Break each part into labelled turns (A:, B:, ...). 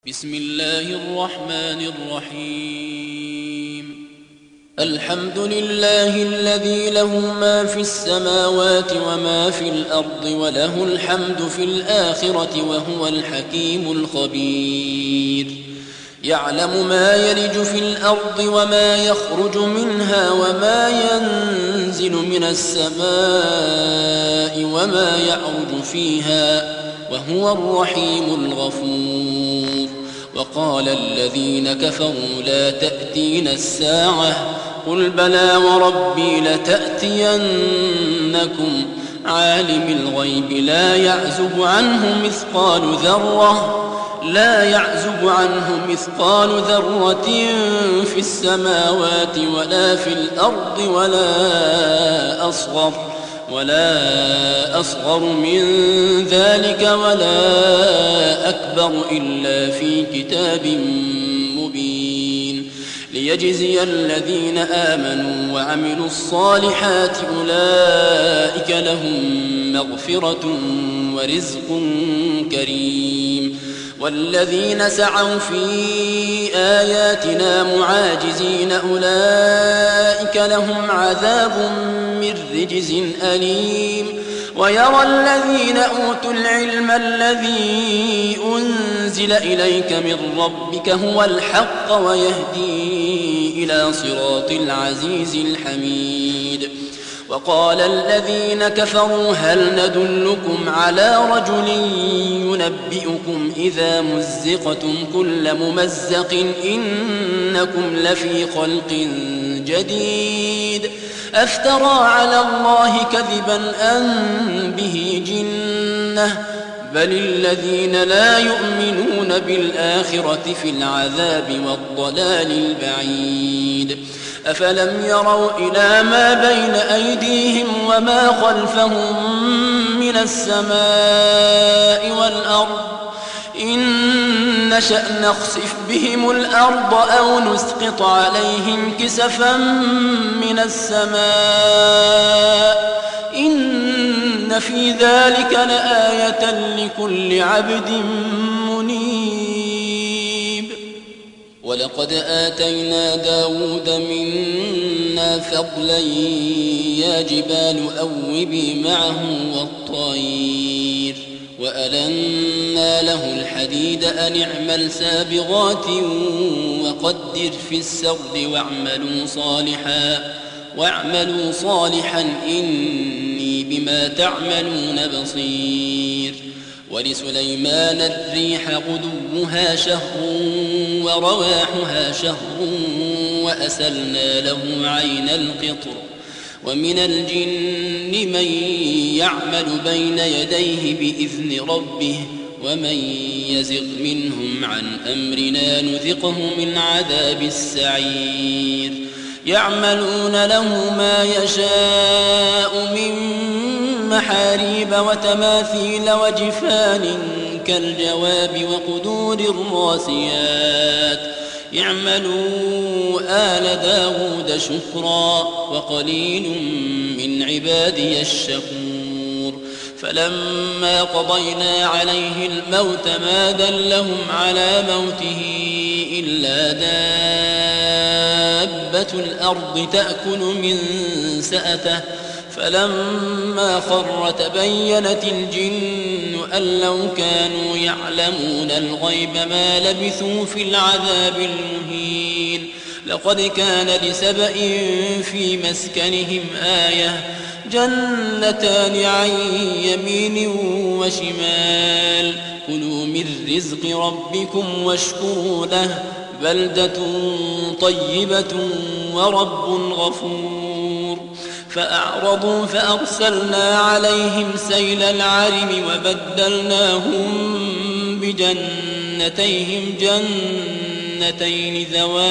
A: بسم الله الرحمن الرحيم. الحمد لله الذي له ما في السماوات وما في الأرض وله الحمد في الآخرة وهو الحكيم الخبير. يعلم ما يلج في الأرض وما يخرج منها وما ينزل من السماء وما يعرج فيها وهو الرحيم الغفور. وقال الذين كفروا لا تأتينا الساعة قل بلى وربي لتأتينكم عالم الغيب لا يعزب عنه مثقال ذرة في السماوات ولا في الأرض ولا أصغر من ذلك ولا أكبر إلا في كتاب مبين. ليجزي الذين آمنوا وعملوا الصالحات أولئك لهم مغفرة ورزق كريم. والذين سعوا في آياتنا معاجزين أولئك لهم عذاب من رجز أليم. ويرى الذين أوتوا العلم الذي أنزل إليك من ربك هو الحق ويهدي إلى صراط العزيز الحميد. وقال الذين كفروا هل ندلكم على رجل ينبئكم إذا مزقتم كل ممزق إنكم لفي خلق جديد أفترى على الله كذبا أم به جنة بل الذين لا يؤمنون بالآخرة في العذاب والضلال البعيد. أفلم يروا إلى ما بين أيديهم وما خلفهم من السماء والأرض إن نشأ نخسف بهم الأرض أو نسقط عليهم كسفا من السماء إن في ذلك لآية لكل عبد منيب. ولقد آتينا داود منا فضلا يا جبال أوبي معه والطير وألنا له الحديد أن اعمل سابغات وقدر في السرد واعملوا صالحا إني بما تعملون بصير. ولسليمان الريح غدوها شهر ورواحها شهر وأسلنا له عين القطر. ومن الجن من يعمل بين يديه بإذن ربه ومن يزغ منهم عن أمرنا نذقه من عذاب السعير. يعملون له ما يشاء من محاريب وتماثيل وجفان كالجواب وقدور الراسيات. اعملوا آل داود شكرا وقليل من عبادي الشكور. فلما قضينا عليه الموت ما دلهم على موته إلا دابة الأرض تأكل من سأته فلما خر تبينت الجن أن لو كانوا يعلمون الغيب ما لبثوا في العذاب المهين. لقد كان لسبإ في مسكنهم آية جنتان عن يمين وشمال كلوا من رزق ربكم واشكروا له بلدة طيبة ورب غفور. فأعرضوا فأرسلنا عليهم سيل العرم وبدلناهم بجنتيهم جنتين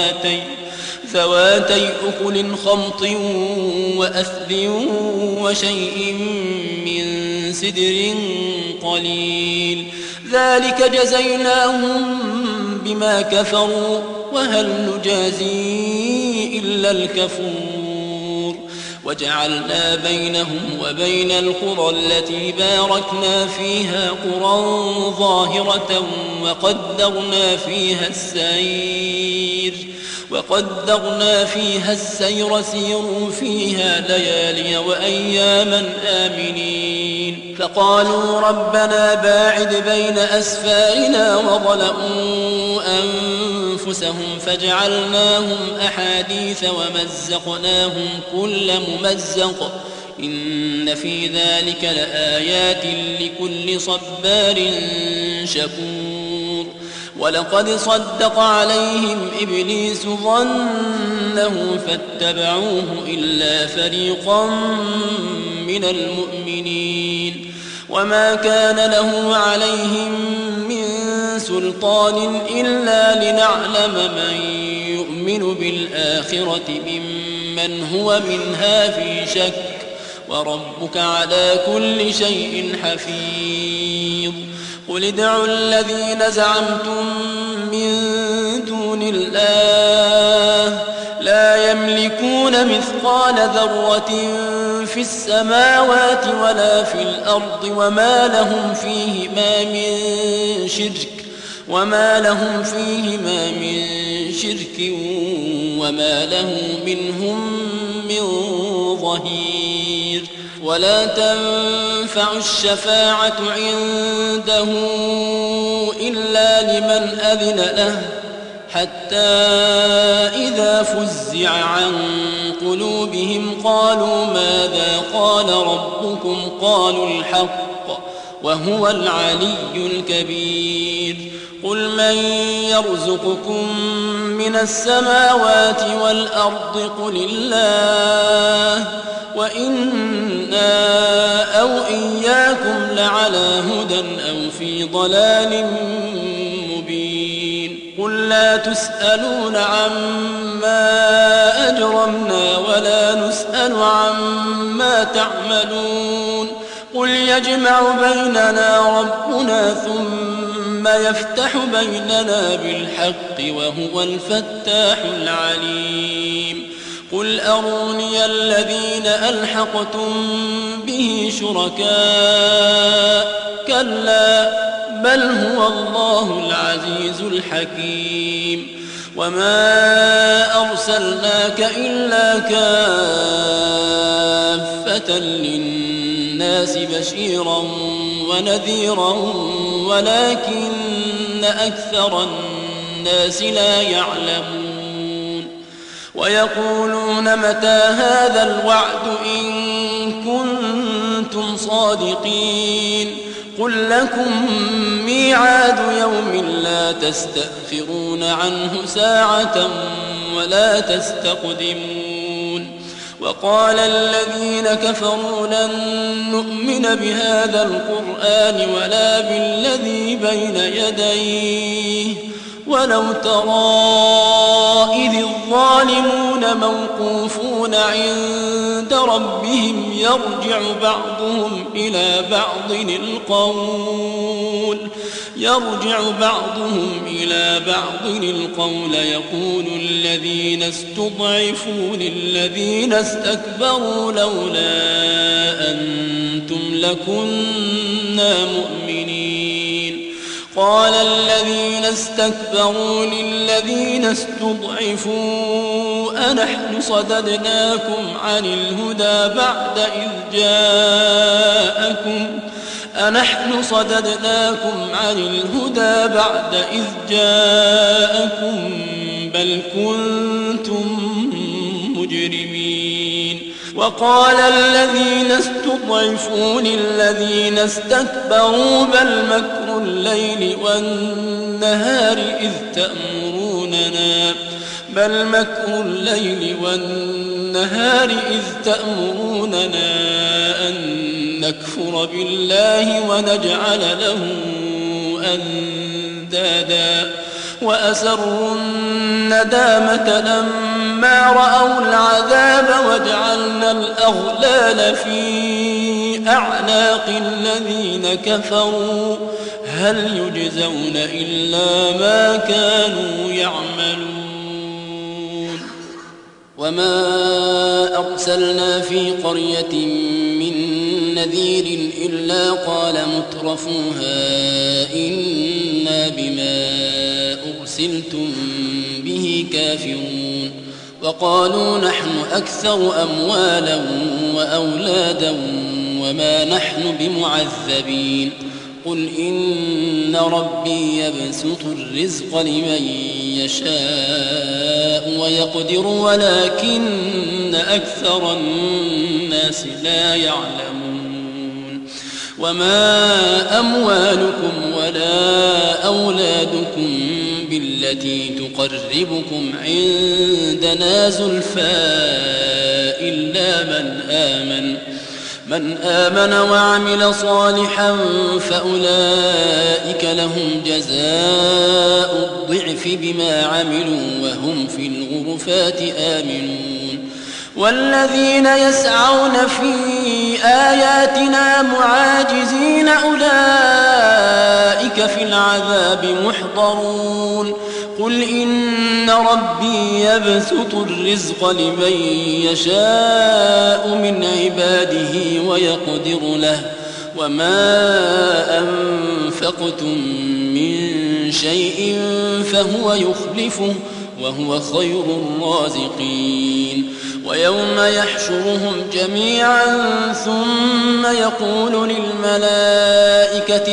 A: ذواتي أكل خمط وأثل وشيء من سدر قليل ذلك جزيناهم بما كفروا وهل نجازي إلا الكفور. وجعلنا بينهم وبين القرى التي باركنا فيها قرى ظاهرة وقدرنا فيها السير سيروا فيها ليالي وأياما آمنين فقالوا ربنا باعد بين أسفارنا وظلموا أنفسهم فجعلناهم أحاديث ومزقناهم كل ممزق إن في ذلك لآيات لكل صبار شكور ولقد صدق عليهم إبليس ظنه فاتبعوه إلا فريقا من المؤمنين وما كان له عليهم من سلطان إلا لنعلم من يؤمن بالآخرة ممن هو منها في شك وربك على كل شيء حفيظ قل ادعوا الذين زعمتم من دون الله لا يملكون مثقال ذرة في السماوات ولا في الأرض وما لهم فيهما من شرك وما له منهم من ظهير ولا تنفع الشفاعة عنده إلا لمن أذن له حتى إذا فزع عن قلوبهم قالوا ماذا قال ربكم قالوا الحق وهو العلي الكبير قل من يرزقكم من السماوات والأرض قل الله وإنا أو إياكم لعلى هدى أو في ضلال مبين قل لا تسألون عما أجرمنا ولا نسأل عما تعملون قل يجمع بيننا ربنا ثم يفتح بيننا بالحق وهو الفتاح العليم قل أروني الذين ألحقتم به شركاء كلا بل هو الله العزيز الحكيم وما أرسلناك إلا كافة للناس بشيرا ونذيرا ولكن أكثر الناس لا يعلمون ويقولون متى هذا الوعد إن كنتم صادقين قل لكم ميعاد يوم لا تستأخرون عنه ساعة ولا تستقدمون وقال الذين كفروا لن نؤمن بهذا القرآن ولا بالذي بين يديه ولو ترى إذ الظالمون موقوفون عند ربهم يرجع بعضهم إلى بعض القول يقول الذين استضعفوا للذين استكبروا لولا أنتم لكنا مؤمنين قال الذين استكبروا للذين استضعفوا أنحن صددناكم عن الهدى بعد إذ جاءكم بل كنتم مجرمين وقال الذين استضعفوا للذين استكبروا بل مكر الليل والنهار إذ تأمروننا أن نكفر بالله ونجعل له أندادا وأسروا الندامة لما رأوا العذاب وجعلنا الأغلال في أعناق الذين كفروا هل يجزون إلا ما كانوا يعملون وما أرسلنا في قرية من نذير إلا قال مترفوها إنا بما أرسلتم به كافرون وقالوا نحن أكثر أموالا وأولادا وما نحن بمعذبين قل إن ربي يبسط الرزق لمن يشاء ويقدر ولكن أكثر الناس لا يعلمون وما أموالكم ولا أولادكم بالتي تقربكم عندنا زلفى إلا من آمن وعمل صالحا فأولئك لهم جزاء الضعف بما عملوا وهم في الغرفات آمنون والذين يسعون في آياتنا معاجزين أولئك في العذاب محضرون قل إن ربي يبسط الرزق لمن يشاء من عباده ويقدر له وما أنفقتم من شيء فهو يخلفه وهو خير الرازقين ويوم يحشرهم جميعا ثم يقول للملائكة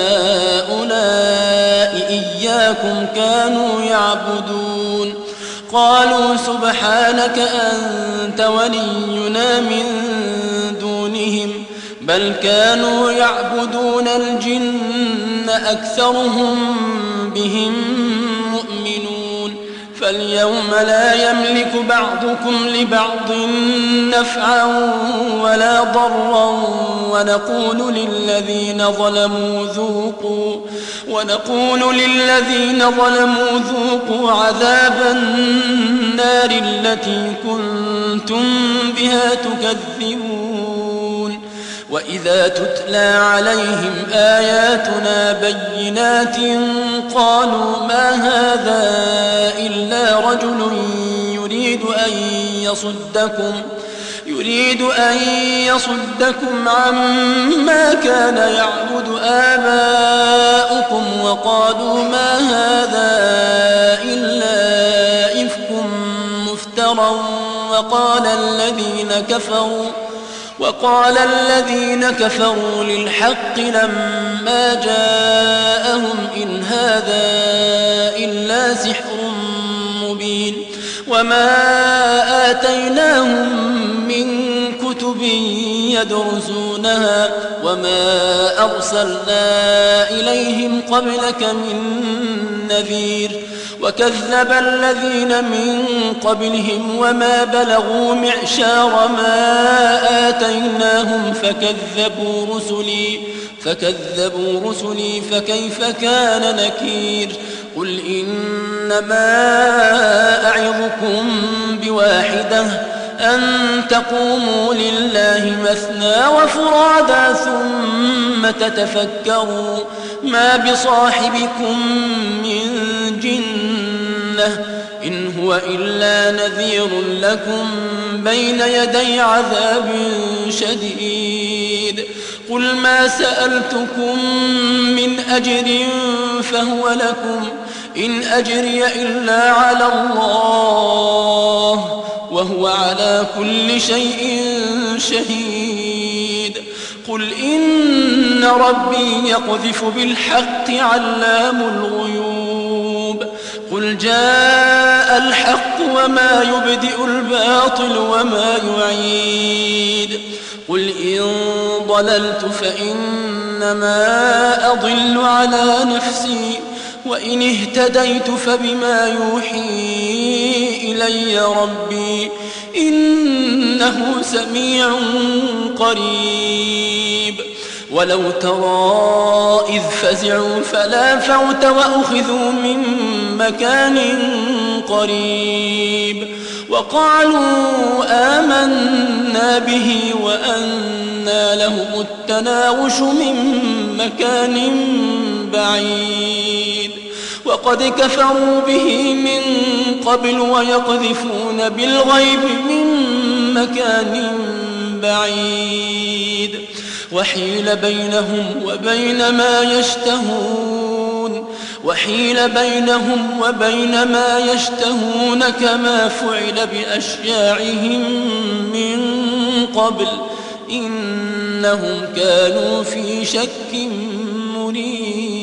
A: أهؤلاء إياكم كانوا يعبدون قالوا سبحانك أنت ولينا من دونهم بل كانوا يعبدون الجن أكثرهم بهم مؤمنون فاليوم لا يملك بعضكم لبعض نفعا ولا ضرا ونقول للذين ظلموا ذوقوا عذاب النار التي كنتم بها تكذبون وإذا تتلى عليهم آياتنا بينات قالوا ما هذا إلا رجل يريد أن يصدكم عما كان يعبد آباؤكم وقالوا ما هذا إلا إفك مفترى وقال الذين كفروا للحق لما جاءهم إن هذا إلا سحر مبين وما آتيناهم من كتب يدرسونها وما أرسلنا إليهم قبلك من نذير وكذب الذين من قبلهم وما بلغوا معشار ما آتيناهم فكذبوا رسلي فكيف كان نكير قل إنما أعظكم بواحدة أن تقوموا لله مثنى وفرادا ثم تتفكروا ما بصاحبكم من جنة إن هو إلا نذير لكم بين يدي عذاب شديد قل ما سألتكم من أجر فهو لكم إن أجري إلا على الله وهو على كل شيء شهيد قل إن ربي يقذف بالحق علام الغيوب قل جاء الحق وما يبدئ الباطل وما يعيد قل إن ضللت فإنما أضل على نفسي وإن اهتديت فبما يوحي إلي ربي إنه سميع قريب ولو ترى إذ فزعوا فلا فوت وأخذوا من مكان قريب وقالوا آمنا به وأنى لهم التناوش من مكان بعيد وقد كفروا به من قبل ويقذفون بالغيب من مكان بعيد وحيل بينهم وبين ما يشتهون كما فعل بأشياعهم من قبل إنهم كانوا في شك مريب